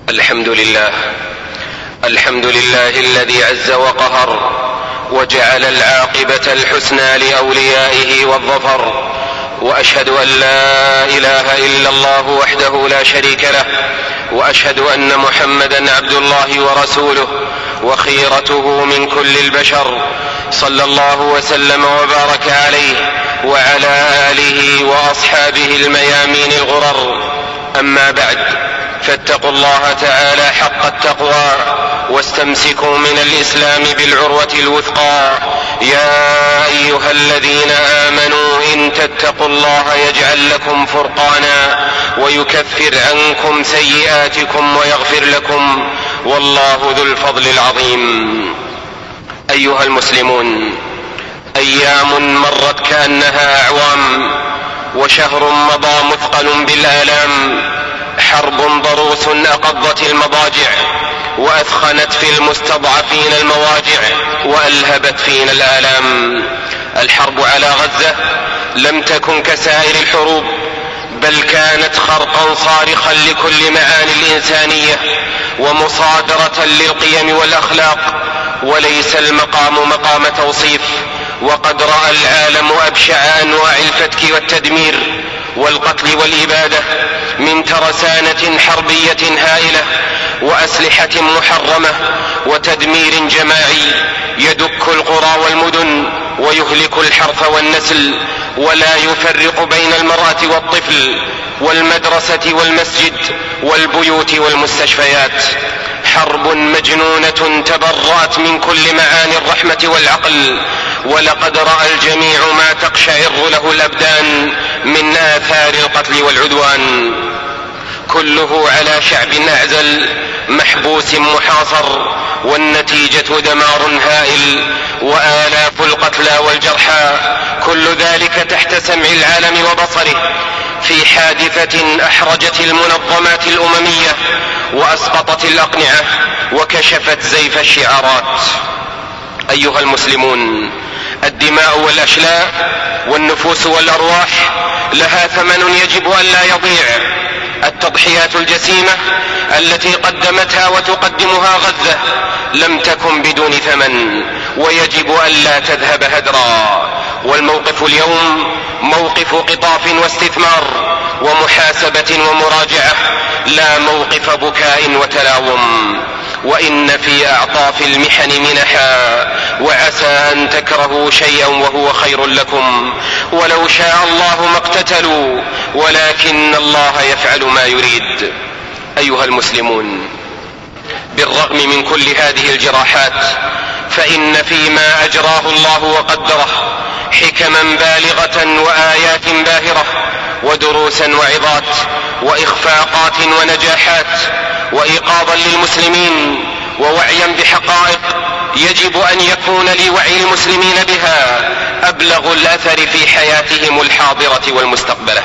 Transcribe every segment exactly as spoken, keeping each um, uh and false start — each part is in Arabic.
الحمد لله الحمد لله الذي عز وقهر وجعل العاقبة الحسنى لأوليائه والظفر، وأشهد أن لا إله إلا الله وحده لا شريك له، وأشهد أن محمدا عبد الله ورسوله وخيرته من كل البشر، صلى الله وسلم وبارك عليه وعلى آله وأصحابه الميامين الغرر. أما بعد، فاتقوا الله تعالى حق التقوى واستمسكوا من الإسلام بالعروة الوثقى. يا أيها الذين آمنوا إن تتقوا الله يجعل لكم فرقانا ويكفر عنكم سيئاتكم ويغفر لكم، والله ذو الفضل العظيم. أيها المسلمون، أيام مرت كأنها أعوام، وشهر مضى مثقل بالآلام، حرب ضروس أقضت المضاجع وأثخنت في المستضعفين المواجع وألهبت فينا الآلام. الحرب على غزة لم تكن كسائر الحروب، بل كانت خرقا صارخا لكل معاني الإنسانية ومصادرة للقيم والأخلاق، وليس المقام مقام توصيف. وقد رأى العالم أبشع أنواع الفتك والتدمير والقتل والإبادة من ترسانة حربية هائلة وأسلحة محرمة وتدمير جماعي يدك القرى والمدن ويهلك الحرث والنسل، ولا يفرق بين المرأة والطفل والمدرسة والمسجد والبيوت والمستشفيات. حرب مجنونة تبرأت من كل معاني الرحمة والعقل، ولقد رأى الجميع ما تقشعر له الأبدان من آثار القتل والعدوان، كله على شعب أعزل محبوس محاصر، والنتيجة دمار هائل وآلاف القتلى والجرحى، كل ذلك تحت سمع العالم وبصره، في حادثة أحرجت المنظمات الأممية وأسقطت الأقنعة وكشفت زيف الشعارات. أيها المسلمون، الدماء والأشلاء والنفوس والأرواح لها ثمن يجب أن لا يضيع. التضحيات الجسيمة التي قدمتها وتقدمها غزة لم تكن بدون ثمن، ويجب أن لا تذهب هدرا. والموقف اليوم موقف قطاف واستثمار ومحاسبة ومراجعة، لا موقف بكاء وتلاوم. وإن في أعطاف المحن منحا، وعسى أن تكرهوا شيئا وهو خير لكم، ولو شاء الله ما اقتتلوا ولكن الله يفعل ما يريد. أيها المسلمون، بالرغم من كل هذه الجراحات، فإن فيما أجراه الله وقدره حكما بالغة وآيات باهرة ودروسا وعظات وإخفاقات ونجاحات، وإيقاظا للمسلمين ووعيا بحقائق يجب أن يكون لوعي المسلمين بها أبلغ الأثر في حياتهم الحاضرة والمستقبلة.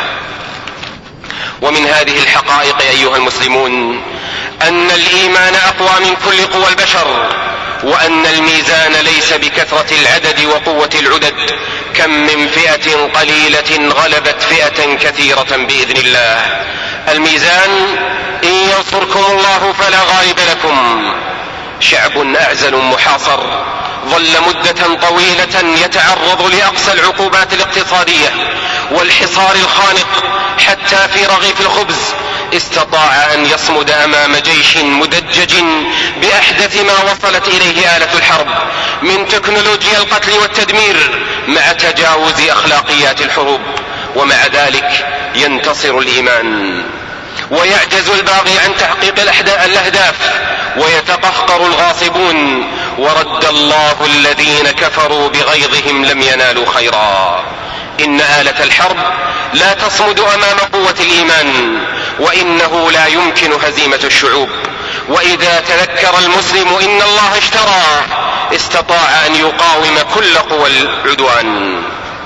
ومن هذه الحقائق أيها المسلمون أن الإيمان أقوى من كل قوى البشر، وأن الميزان ليس بكثرة العدد وقوة العدد، كم من فئة قليلة غلبت فئة كثيرة بإذن الله. الميزان إن ينصركم الله فلا غالب لكم. شعب أعزل محاصر ظل مدة طويلة يتعرض لأقصى العقوبات الاقتصادية والحصار الخانق، حتى في رغيف الخبز استطاع أن يصمد أمام جيش مدجج بأحدث ما وصلت إليه آلة الحرب من تكنولوجيا القتل والتدمير مع تجاوز أخلاقيات الحروب. ومع ذلك ينتصر الإيمان، ويعجز الباغي عن تحقيق الأهداف، ويتقهقر الغاصبون، ورد الله الذين كفروا بغيظهم لم ينالوا خيرا. إن آلة الحرب لا تصمد أمام قوة الإيمان، وإنه لا يمكن هزيمة الشعوب. وإذا تذكر المسلم إن الله اشترى، استطاع أن يقاوم كل قوى العدوان.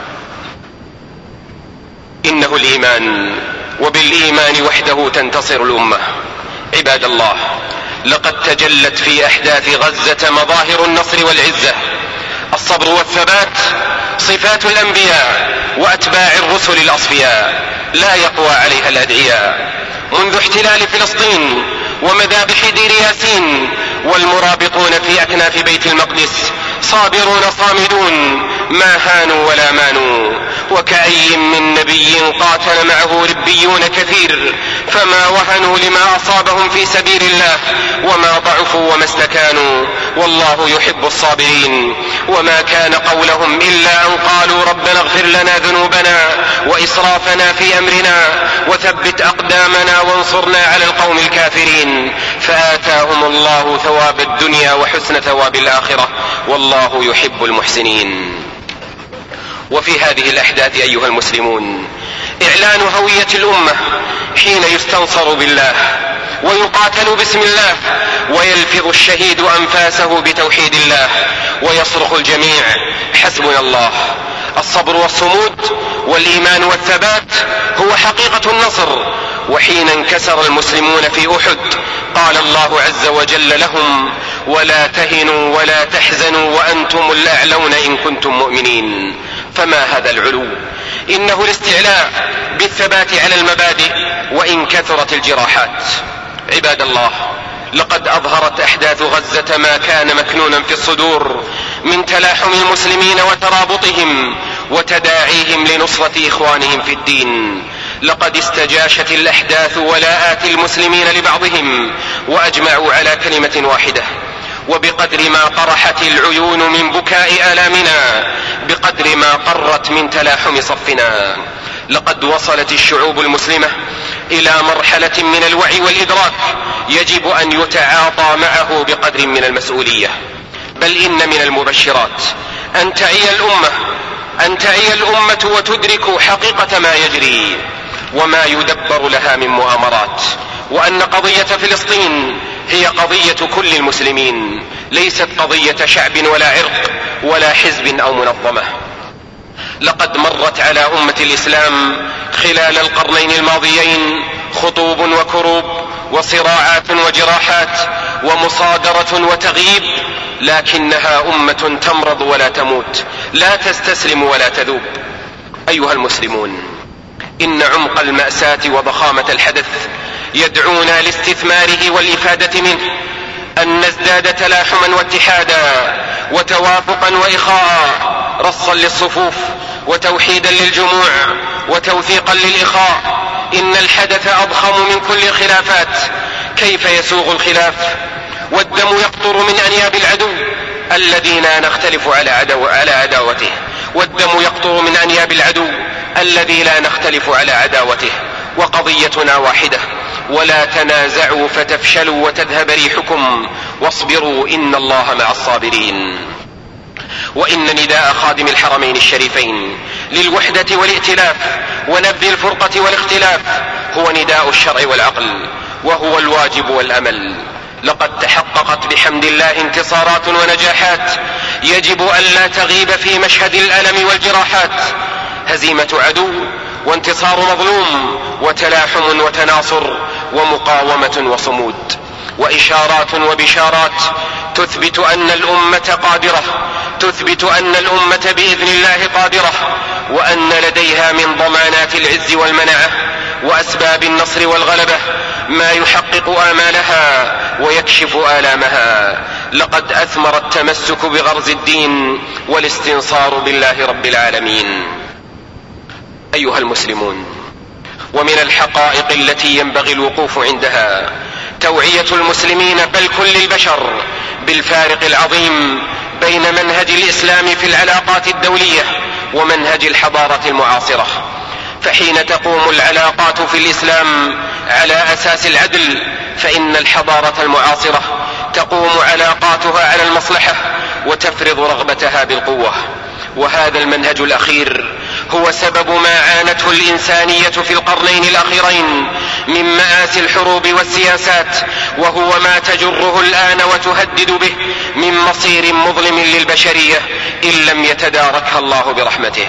إنه الإيمان، وبالإيمان وحده تنتصر الأمة. عباد الله، لقد تجلت في أحداث غزة مظاهر النصر والعزة. الصبر والثبات صفات الأنبياء وأتباع الرسل الأصفياء، لا يقوى عليها الأدعياء. منذ احتلال فلسطين ومذابح دير ياسين والمرابطون في أكناف بيت المقدس صابرون صامدون ما هانوا ولا مانوا. وكأي من نبي قاتل معه ربيون كثير فما وهنوا لما أصابهم في سبيل الله وما ضعفوا وما استكانوا والله يحب الصابرين. وما كان قولهم إلا أن قالوا ربنا اغفر لنا ذنوبنا وإسرافنا في أمرنا وثبت أقدامنا وانصرنا على القوم الكافرين فآتاهم الله ثواب الدنيا وحسن ثواب الآخرة والله يحب المحسنين. وفي هذه الأحداث أيها المسلمون إعلان هوية الأمة حين يستنصر بالله ويقاتل باسم الله ويلفظ الشهيد أنفاسه بتوحيد الله ويصرخ الجميع حسبنا الله. الصبر والصمود والإيمان والثبات هو حقيقة النصر. وحين انكسر المسلمون في أحد قال الله عز وجل لهم ولا تهنوا ولا تحزنوا وأنتم الأعلون إن كنتم مؤمنين. فما هذا العلو؟ إنه الاستعلاء بالثبات على المبادئ وإن كثرت الجراحات. عباد الله، لقد أظهرت أحداث غزة ما كان مكنونا في الصدور من تلاحم المسلمين وترابطهم وتداعيهم لنصرة إخوانهم في الدين. لقد استجاشت الأحداث ولاءات المسلمين لبعضهم وأجمعوا على كلمة واحدة. وبقدر ما قرحت العيون من بكاء آلامنا بقدر ما قرت من تلاحم صفنا. لقد وصلت الشعوب المسلمة إلى مرحلة من الوعي والإدراك يجب أن يتعاطى معه بقدر من المسؤولية. بل إن من المبشرات أن تعي الأمة أن تعي الأمة وتدرك حقيقة ما يجري وما يدبر لها من مؤامرات، وأن قضية فلسطين هي قضية كل المسلمين ليست قضية شعب ولا عرق ولا حزب أو منظمة. لقد مرت على أمة الإسلام خلال القرنين الماضيين خطوب وكروب وصراعات وجراحات ومصادرة وتغييب، لكنها أمة تمرض ولا تموت، لا تستسلم ولا تذوب. أيها المسلمون، إن عمق المأساة وضخامة الحدث يدعونا لاستثماره والإفادة منه، أن نزداد تلاحما واتحادا وتوافقا وإخاء، رصا للصفوف وتوحيدا للجموع وتوثيقا للإخاء. إن الحدث أضخم من كل خلافات. كيف يسوغ الخلاف والدم يقطر من أنياب العدو الذي لا نختلف على, عدو على عداوته والدم يقطر من أنياب العدو الذي لا نختلف على عداوته، وقضيتنا واحدة: ولا تنازعوا فتفشلوا وتذهب ريحكم واصبروا إن الله مع الصابرين. وإن نداء خادم الحرمين الشريفين للوحدة والائتلاف ونبذ الفرقة والاختلاف هو نداء الشرع والعقل، وهو الواجب والأمل. لقد تحققت بحمد الله انتصارات ونجاحات يجب أن لا تغيب في مشهد الألم والجراحات. هزيمة عدو وانتصار مظلوم وتلاحم وتناصر ومقاومة وصمود، وإشارات وبشارات تثبت أن الأمة قادرة، تثبت أن الأمة بإذن الله قادرة، وأن لديها من ضمانات العز والمنعة وأسباب النصر والغلبة ما يحقق آمالها ويكشف آلامها. لقد أثمر التمسك بغرز الدين والاستنصار بالله رب العالمين. أيها المسلمون، ومن الحقائق التي ينبغي الوقوف عندها توعية المسلمين بل كل البشر بالفارق العظيم بين منهج الإسلام في العلاقات الدولية ومنهج الحضارة المعاصرة. فحين تقوم العلاقات في الإسلام على أساس العدل، فإن الحضارة المعاصرة تقوم علاقاتها على المصلحة وتفرض رغبتها بالقوة. وهذا المنهج الأخير هو سبب ما عانته الإنسانية في القرنين الأخيرين من مآسي الحروب والسياسات، وهو ما تجره الآن وتهدد به من مصير مظلم للبشرية إن لم يتداركها الله برحمته.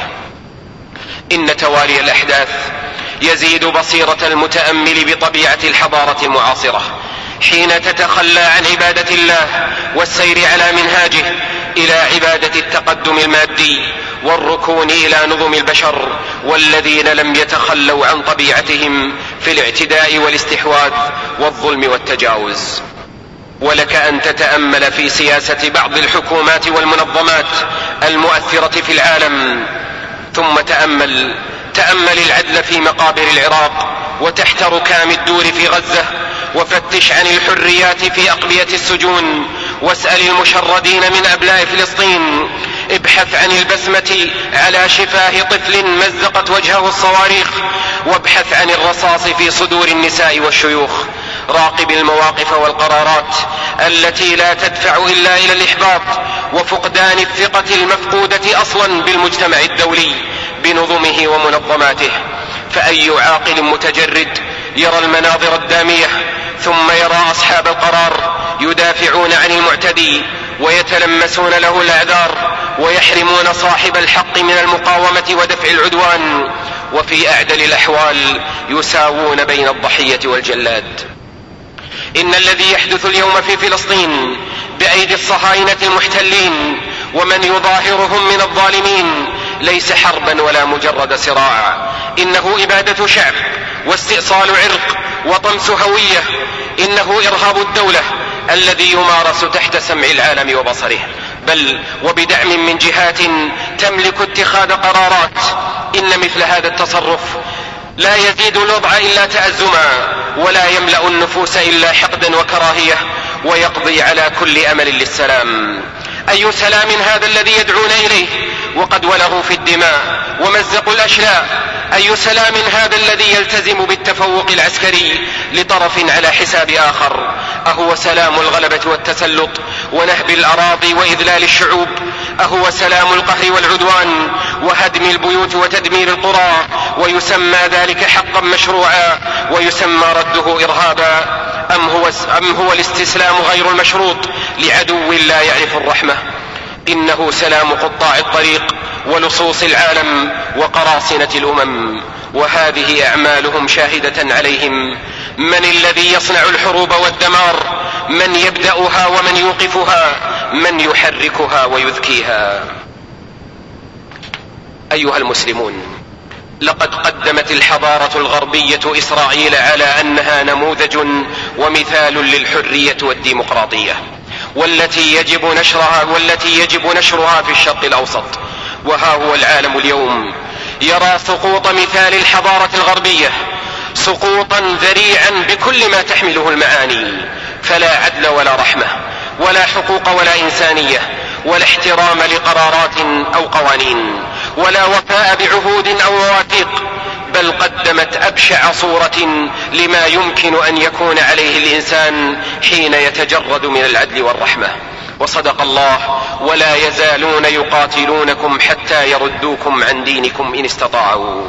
إن توالي الأحداث يزيد بصيرة المتأمل بطبيعة الحضارة المعاصرة حين تتخلى عن عبادة الله والسير على منهاجه إلى عبادة التقدم المادي والركون إلى نظم البشر، والذين لم يتخلوا عن طبيعتهم في الاعتداء والاستحواذ والظلم والتجاوز. ولك أن تتأمل في سياسة بعض الحكومات والمنظمات المؤثرة في العالم، ثم تأمل تأمل العدل في مقابر العراق وتحت ركام الدور في غزة، وفتش عن الحريات في أقبية السجون، واسأل المشردين من أبناء فلسطين، ابحث عن البسمة على شفاه طفل مزقت وجهه الصواريخ، وابحث عن الرصاص في صدور النساء والشيوخ. راقب المواقف والقرارات التي لا تدفع إلا إلى الإحباط وفقدان الثقة المفقودة أصلا بالمجتمع الدولي بنظمه ومنظماته. فأي عاقل متجرد يرى المناظر الدامية ثم يرى أصحاب القرار يدافعون عن المعتدي ويتلمسون له الأعذار ويحرمون صاحب الحق من المقاومة ودفع العدوان، وفي أعدل الأحوال يساوون بين الضحية والجلاد. إن الذي يحدث اليوم في فلسطين بأيدي الصهاينة المحتلين ومن يظاهرهم من الظالمين ليس حربا ولا مجرد صراع، إنه إبادة شعب واستئصال عرق وطمس هوية، إنه إرهاب الدولة الذي يمارس تحت سمع العالم وبصره، بل وبدعم من جهات تملك اتخاذ قرارات. إن مثل هذا التصرف لا يزيد الوضع إلا تأزما، ولا يملأ النفوس إلا حقدا وكراهية، ويقضي على كل أمل للسلام. أي سلام هذا الذي يدعون إليه وقد ولغوا في الدماء ومزقوا الأشلاء؟ أي سلام هذا الذي يلتزم بالتفوق العسكري لطرف على حساب آخر؟ أهو سلام الغلبة والتسلط ونهب الأراضي وإذلال الشعوب؟ أهو سلام القهر والعدوان وهدم البيوت وتدمير القرى ويسمى ذلك حقا مشروعا ويسمى رده إرهابا؟ أم هو, أم هو الاستسلام غير المشروط لعدو لا يعرف الرحمة؟ إنه سلام قطاع الطريق ولصوص العالم وقراصنة الأمم، وهذه أعمالهم شاهدة عليهم. من الذي يصنع الحروب والدمار؟ من يبدأها ومن يوقفها؟ من يحركها ويذكيها؟ أيها المسلمون، لقد قدمت الحضارة الغربية إسرائيل على أنها نموذج ومثال للحرية والديمقراطية، والتي يجب نشرها والتي يجب نشرها في الشرق الأوسط. وها هو العالم اليوم يرى سقوط مثال الحضارة الغربية، سقوطا ذريعا بكل ما تحمله المعاني، فلا عدل ولا رحمة ولا حقوق ولا إنسانية ولا احترام لقرارات أو قوانين ولا وفاء بعهود أو مواثيق، بل قدمت أبشع صورة لما يمكن أن يكون عليه الإنسان حين يتجرد من العدل والرحمة. وصدق الله: ولا يزالون يقاتلونكم حتى يردوكم عن دينكم إن استطاعوا.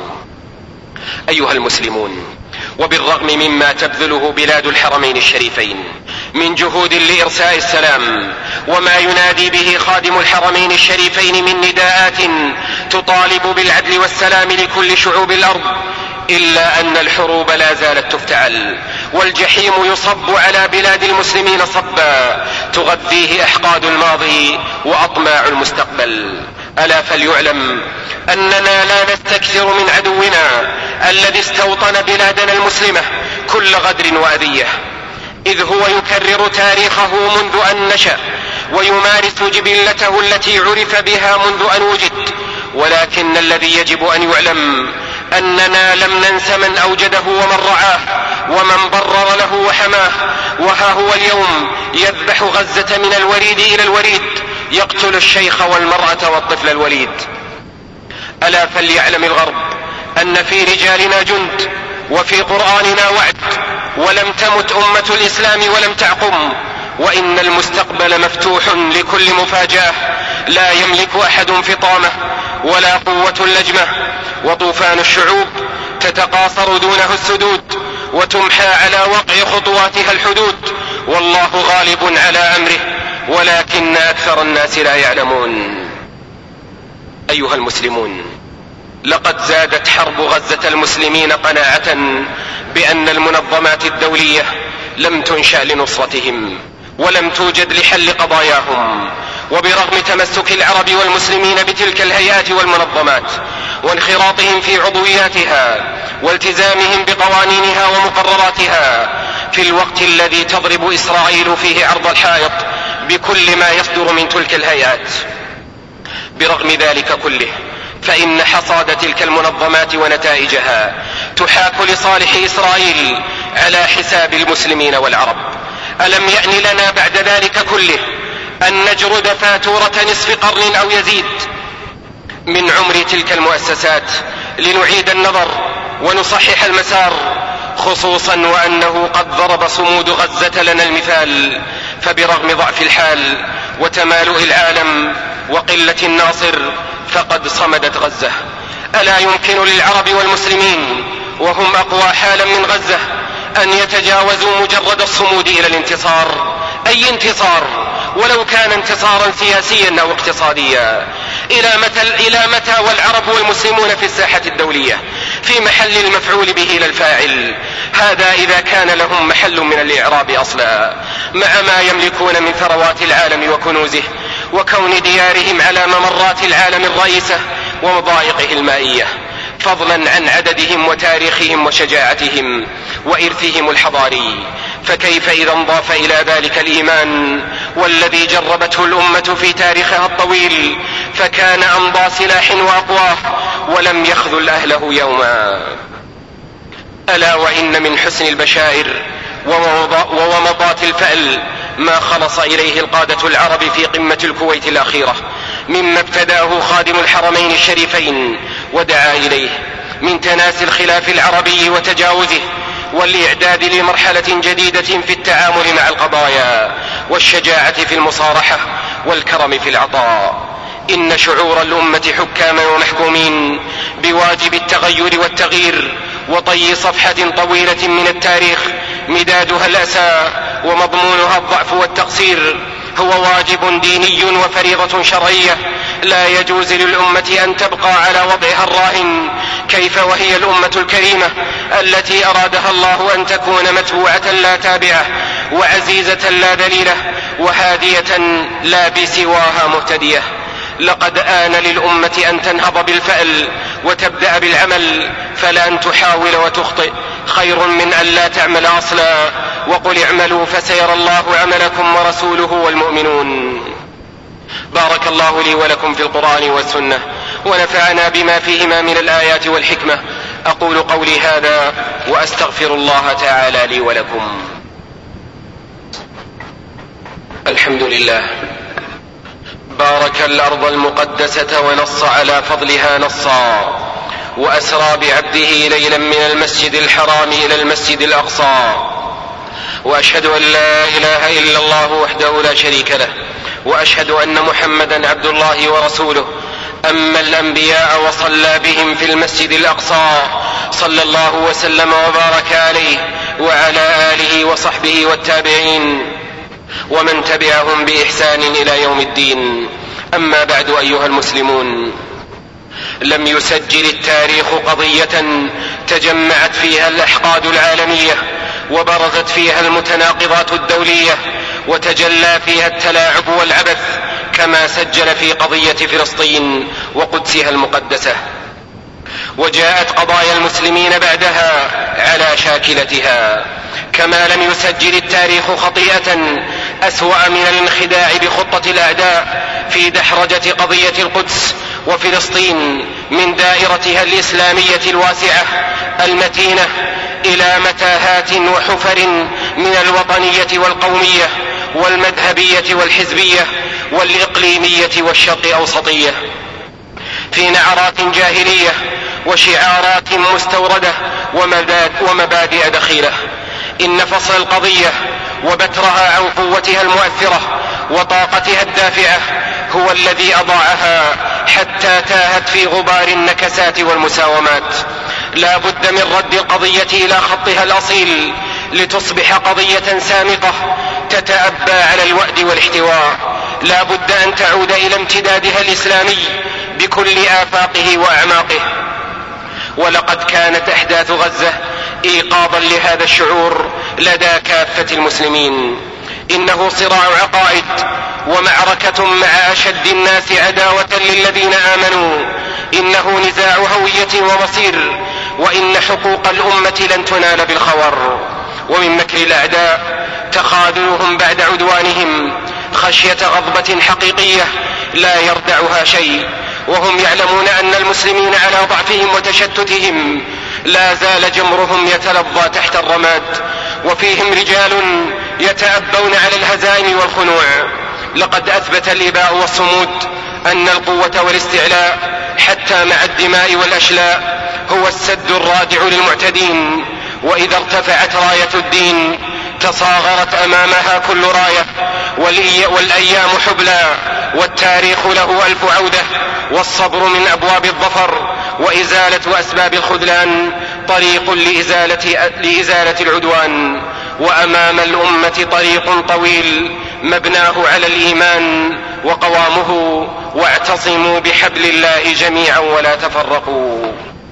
أيها المسلمون، وبالرغم مما تبذله بلاد الحرمين الشريفين من جهود لإرساء السلام وما ينادي به خادم الحرمين الشريفين من نداءات تطالب بالعدل والسلام لكل شعوب الأرض، إلا أن الحروب لا زالت تفتعل، والجحيم يصب على بلاد المسلمين صبا تغذيه أحقاد الماضي وأطماع المستقبل. ألا فليعلم أننا لا نستكثر من عدونا الذي استوطن بلادنا المسلمة كل غدر وأذية، إذ هو يكرر تاريخه منذ أن نشأ ويمارس جبلته التي عرف بها منذ أن وجد. ولكن الذي يجب أن يعلم أننا لم ننس من أوجده ومن رعاه ومن برر له وحماه، وها هو اليوم يذبح غزة من الوريد إلى الوريد، يقتل الشيخ والمرأة والطفل الوليد. ألا فليعلم الغرب أن في رجالنا جند وفي قرآننا وعد، ولم تمت أمة الإسلام ولم تعقم، وإن المستقبل مفتوح لكل مفاجأة لا يملك أحد فطامة ولا قوة اللجمة، وطوفان الشعوب تتقاصر دونه السدود وتمحى على وقع خطواتها الحدود، والله غالب على أمره ولكن أكثر الناس لا يعلمون. أيها المسلمون، لقد زادت حرب غزة المسلمين قناعة بأن المنظمات الدولية لم تنشأ لنصرتهم ولم توجد لحل قضاياهم، وبرغم تمسك العرب والمسلمين بتلك الهيئات والمنظمات وانخراطهم في عضوياتها والتزامهم بقوانينها ومقرراتها، في الوقت الذي تضرب إسرائيل فيه عرض الحائط بكل ما يصدر من تلك الهيئات، برغم ذلك كله فإن حصاد تلك المنظمات ونتائجها تحاك لصالح إسرائيل على حساب المسلمين والعرب. ألم يأن لنا بعد ذلك كله أن نجرد فاتورة نصف قرن أو يزيد من عمر تلك المؤسسات لنعيد النظر ونصحح المسار، خصوصا وأنه قد ضرب صمود غزة لنا المثال، فبرغم ضعف الحال وتمالؤ العالم وقلة الناصر فقد صمدت غزة. ألا يمكن للعرب والمسلمين وهم أقوى حالا من غزة أن يتجاوزوا مجرد الصمود إلى الانتصار، أي انتصار ولو كان انتصارا سياسيا أو اقتصاديا؟ إلى متى, إلى متى والعرب والمسلمون في الساحة الدولية في محل المفعول به للفاعل؟ هذا إذا كان لهم محل من الإعراب أصلا، مع ما يملكون من ثروات العالم وكنوزه، وكون ديارهم على ممرات العالم الرئيسة ومضايقه المائية، فضلا عن عددهم وتاريخهم وشجاعتهم وإرثهم الحضاري. فكيف إذا انضاف إلى ذلك الإيمان والذي جربته الأمة في تاريخها الطويل فكان أمضى سلاح وأقواه ولم يخذل أهله يوما؟ ألا وإن من حسن البشائر وومضات الفأل ما خلص إليه القادة العرب في قمة الكويت الأخيرة مما ابتدأه خادم الحرمين الشريفين ودعا إليه من تناسي الخلاف العربي وتجاوزه، والإعداد لمرحلة جديدة في التعامل مع القضايا، والشجاعة في المصارحة والكرم في العطاء. إن شعور الأمة حكاما ومحكومين بواجب التغير والتغيير وطي صفحة طويلة من التاريخ مدادها الأسى ومضمونها الضعف والتقصير هو واجب ديني وفريضة شرعية لا يجوز للأمة أن تبقى على وضعها الراهن، كيف وهي الأمة الكريمة التي أرادها الله أن تكون متبوعة لا تابعة وعزيزة لا ذليلة وهادية لا بسواها مهتدية. لقد آن للأمة أن تنهض بالفأل وتبدأ بالعمل، فلأن تحاول وتخطئ خير من أن لا تعمل أصلا. وقل اعملوا فسيرى الله عملكم ورسوله والمؤمنون. بارك الله لي ولكم في القرآن والسنة ونفعنا بما فيهما من الآيات والحكمة. أقول قولي هذا وأستغفر الله تعالى لي ولكم. الحمد لله بارك الأرض المقدسة ونص على فضلها نصا، وأسرى بعبده ليلا من المسجد الحرام إلى المسجد الأقصى، وأشهد أن لا إله إلا الله وحده لا شريك له، وأشهد أن محمدا عبد الله ورسوله. أما الأنبياء وصلى بهم في المسجد الأقصى صلى الله وسلم وبارك عليه وعلى آله وصحبه والتابعين ومن تبعهم بإحسان إلى يوم الدين. أما بعد أيها المسلمون، لم يسجل التاريخ قضية تجمعت فيها الأحقاد العالمية وبرزت فيها المتناقضات الدولية وتجلى فيها التلاعب والعبث كما سجل في قضية فلسطين وقدسها المقدسة، وجاءت قضايا المسلمين بعدها على شاكلتها. كما لم يسجل التاريخ خطيئة أسوأ من الانخداع بخطة الأعداء في دحرجة قضية القدس وفلسطين من دائرتها الإسلامية الواسعة المتينة إلى متاهات وحفر من الوطنية والقومية والمذهبية والحزبية والإقليمية والشرق أوسطية، في نعرات جاهلية وشعارات مستوردة ومبادئ دخيلة. إن فصل القضية وبترها عن قوتها المؤثرة وطاقتها الدافعة هو الذي أضاعها حتى تاهت في غبار النكسات والمساومات. لا بد من رد القضية إلى خطها الأصيل لتصبح قضية سامقة تتأبى على الوأد والاحتواء. لا بد أن تعود إلى امتدادها الإسلامي بكل آفاقه وأعماقه. ولقد كانت أحداث غزة إيقاظا لهذا الشعور لدى كافة المسلمين. إنه صراع عقائد ومعركة مع أشد الناس عداوة للذين آمنوا. إنه نزاع هوية ومصير، وإن حقوق الأمة لن تنال بالخور. ومن مكر الأعداء تخاذلهم بعد عدوانهم خشية غضبة حقيقية لا يردعها شيء، وهم يعلمون أن المسلمين على ضعفهم وتشتتهم لا زال جمرهم يتلظى تحت الرماد، وفيهم رجال يتأبون على الهزائم والخنوع. لقد أثبت الإباء والصمود أن القوة والاستعلاء حتى مع الدماء والأشلاء هو السد الرادع للمعتدين، وإذا ارتفعت راية الدين تصاغرت أمامها كل راية، والأيام حبلى والتاريخ له ألف عودة، والصبر من أبواب الظفر، وإزالة أسباب الخذلان طريق لإزالة, لإزالة العدوان. وأمام الأمة طريق طويل مبناه على الإيمان وقوامه، واعتصموا بحبل الله جميعا ولا تفرقوا.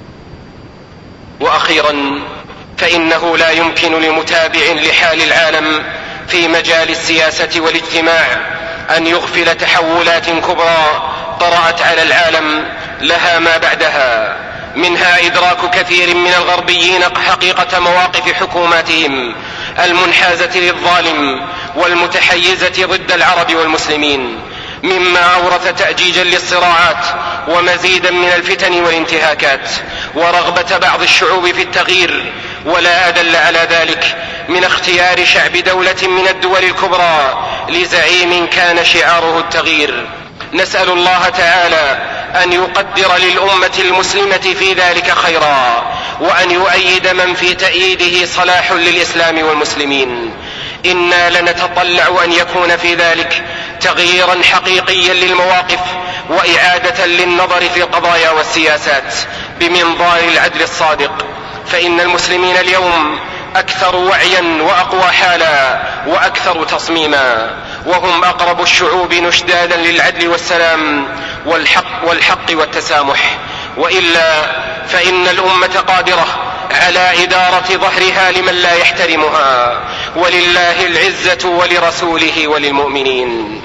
وأخيرا، فإنه لا يمكن لمتابع لحال العالم في مجال السياسة والاجتماع أن يغفل تحولات كبرى طرأت على العالم لها ما بعدها، منها إدراك كثير من الغربيين حقيقة مواقف حكوماتهم المنحازة للظالم والمتحيزة ضد العرب والمسلمين، مما أورث تأجيجا للصراعات ومزيدا من الفتن والانتهاكات، ورغبة بعض الشعوب في التغيير. ولا أدل على ذلك من اختيار شعب دولة من الدول الكبرى لزعيم كان شعاره التغيير. نسأل الله تعالى أن يقدر للأمة المسلمة في ذلك خيرا، وأن يؤيد من في تأييده صلاح للإسلام والمسلمين. إنا لنتطلع أن يكون في ذلك تغييرا حقيقيا للمواقف، وإعادة للنظر في القضايا والسياسات بمنظار العدل الصادق. فإن المسلمين اليوم أكثر وعيا وأقوى حالا وأكثر تصميما، وهم أقرب الشعوب نشدادا للعدل والسلام والحق, والحق والتسامح. وإلا فإن الأمة قادرة على إدارة ظهرها لمن لا يحترمها، ولله العزة ولرسوله وللمؤمنين.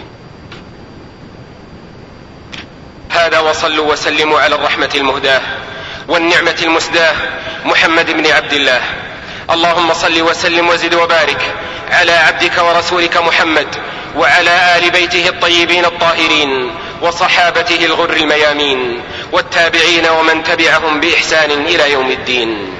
هذا، وصلوا وسلموا على الرحمة المهداة والنعمة المسداة محمد بن عبد الله. اللهم صل وسلم وزد وبارك على عبدك ورسولك محمد وعلى آل بيته الطيبين الطاهرين وصحابته الغر الميامين والتابعين ومن تبعهم بإحسان إلى يوم الدين.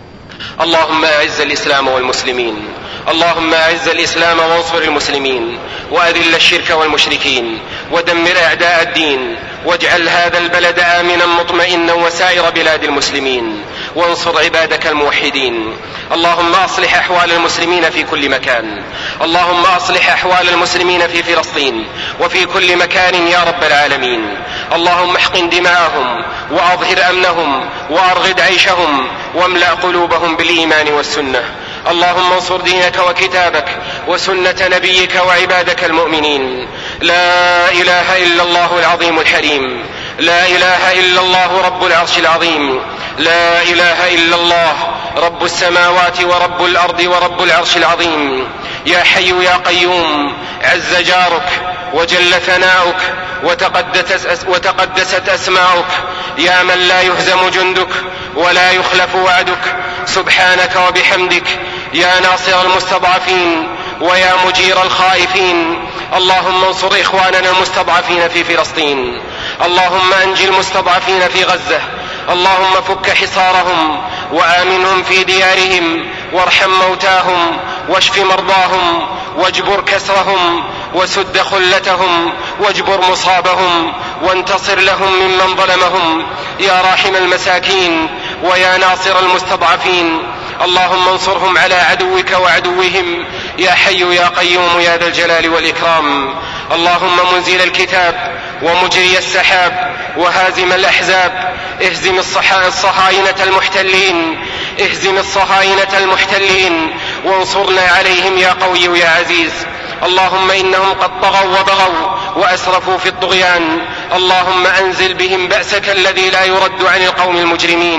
اللهم أعز الإسلام والمسلمين، اللهم أعز الإسلام وانصر المسلمين، وأذل الشرك والمشركين، ودمر أعداء الدين، واجعل هذا البلد آمنا مطمئنا وسائر بلاد المسلمين، وانصر عبادك الموحدين. اللهم أصلح أحوال المسلمين في كل مكان، اللهم أصلح أحوال المسلمين في فلسطين وفي كل مكان يا رب العالمين. اللهم احقن دماءهم وأظهر أمنهم وأرغد عيشهم واملأ قلوبهم بالإيمان والسنة. اللهم انصر دينك وكتابك وسنة نبيك وعبادك المؤمنين. لا إله إلا الله العظيم الحليم، لا إله إلا الله رب العرش العظيم، لا إله إلا الله رب السماوات ورب الأرض ورب العرش العظيم. يا حي يا قيوم، عز جارك وجل ثناؤك وتقدست, وتقدست أسماؤك، يا من لا يهزم جندك ولا يخلف وعدك، سبحانك وبحمدك، يا ناصر المستضعفين ويا مجير الخائفين. اللهم انصر إخواننا المستضعفين في فلسطين، اللهم أنجي المستضعفين في غزة، اللهم فك حصارهم وآمنهم في ديارهم، وارحم موتاهم واشف مرضاهم واجبر كسرهم وسد خلتهم واجبر مصابهم، وانتصر لهم ممن ظلمهم يا راحم المساكين ويا ناصر المستضعفين. اللهم انصرهم على عدوك وعدوهم يا حي يا قيوم يا ذا الجلال والإكرام. اللهم منزل الكتاب ومجري السحاب وهازم الأحزاب، اهزم الصهاينة المحتلين، اهزم الصهاينة المحتلين وانصرنا عليهم يا قوي يا عزيز. اللهم إنهم قد طغوا وبغوا وأسرفوا في الطغيان، اللهم أنزل بهم بأسك الذي لا يرد عن القوم المجرمين.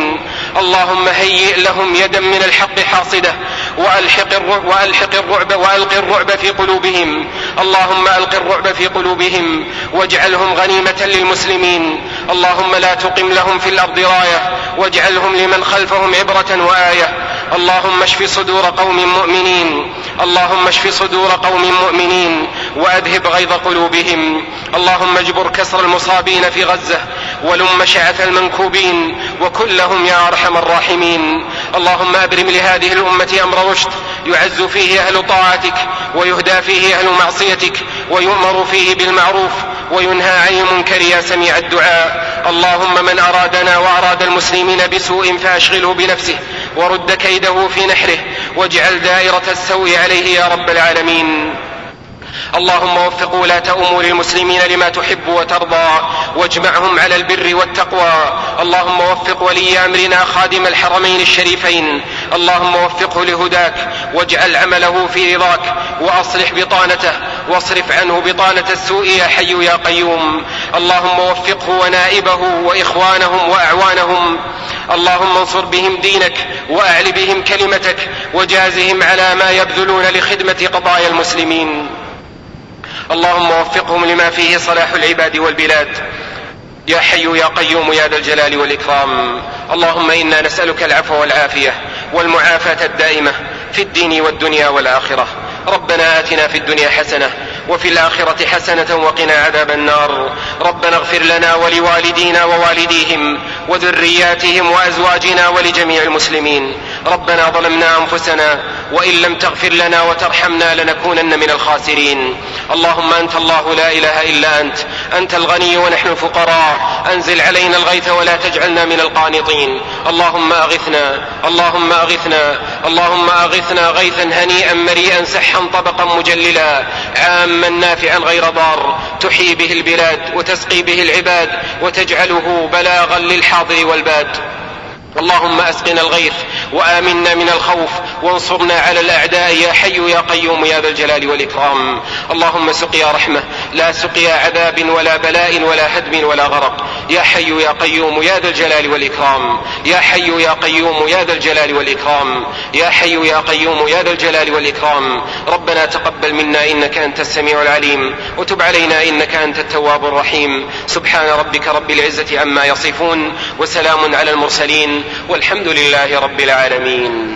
اللهم هيئ لهم يدا من الحق حاصدة وألحق الرعب, وألحق الرعب وألق الرعب في قلوبهم. اللهم ألق الرعب في قلوبهم واجعلهم غنيمة للمسلمين. اللهم لا تقم لهم في الأرض راية واجعلهم لمن خلفهم عبرة وآية. اللهم اشف صدور قوم مؤمنين اللهم اشف صدور قوم مؤمنين وأذهب غيظ قلوبهم. اللهم اجبر كسر المصابين في غزة ولم شعث المنكوبين وكلهم يا أرحم الراحمين. اللهم أبرم لهذه الأمة أمر رشد يعز فيه أهل طاعتك ويهدى فيه أهل معصيتك ويؤمر فيه بالمعروف وينهى عن المنكر يا سميع الدعاء. اللهم من أرادنا وأراد المسلمين بسوء فأشغله بنفسه ورد كيده في نحره واجعل دائرة السوء عليه يا رب العالمين. اللهم وفق ولاة أمور المسلمين لما تحب وترضى واجمعهم على البر والتقوى. اللهم وفق ولي أمرنا خادم الحرمين الشريفين اللهم وفقه لهداك واجعل عمله في رضاك وأصلح بطانته واصرف عنه بطانة السوء يا حي يا قيوم. اللهم وفقه ونائبه وإخوانهم وأعوانهم. اللهم انصر بهم دينك وأعل بهم كلمتك وجازهم على ما يبذلون لخدمة قضايا المسلمين. اللهم وفقهم لما فيه صلاح العباد والبلاد يا حي يا قيوم يا ذا الجلال والإكرام. اللهم إنا نسألك العفو والعافية والمعافاة الدائمة في الدين والدنيا والآخرة. ربنا آتنا في الدنيا حسنة وفي الآخرة حسنة وقنا عذاب النار. ربنا اغفر لنا ولوالدينا ووالديهم وذرياتهم وأزواجنا ولجميع المسلمين. ربنا ظلمنا أنفسنا وإن لم تغفر لنا وترحمنا لنكونن من الخاسرين. اللهم أنت الله لا إله إلا أنت أنت الغني ونحن الفقراء. أنزل علينا الغيث ولا تجعلنا من القانطين. اللهم أغثنا اللهم أغثنا اللهم أغثنا غيثا هنيئا مريئا سحا طبقا مجللا عاما نافعا غير ضار تحيي به البلاد وتسقي به العباد وتجعله بلاغا للحاضر والباد. اللهم أسقنا الغيث وآمنا من الخوف وانصرنا على الأعداء يا حي يا قيوم يا ذا الجلال والإكرام. اللهم سقيا رحمة لا سقيا عذاب ولا بلاء ولا هدم ولا غرق يا حي يا قيوم يا ذا الجلال والإكرام. يا حي يا قيوم يا ذا الجلال والإكرام. يا حي يا قيوم يا ذا الجلال والإكرام. ربنا تقبل منا إنك أنت السميع العليم وتب علينا إنك أنت التواب الرحيم. سبحان ربك رب العزة عما يصفون وسلام على المرسلين والحمد لله رب العالمين.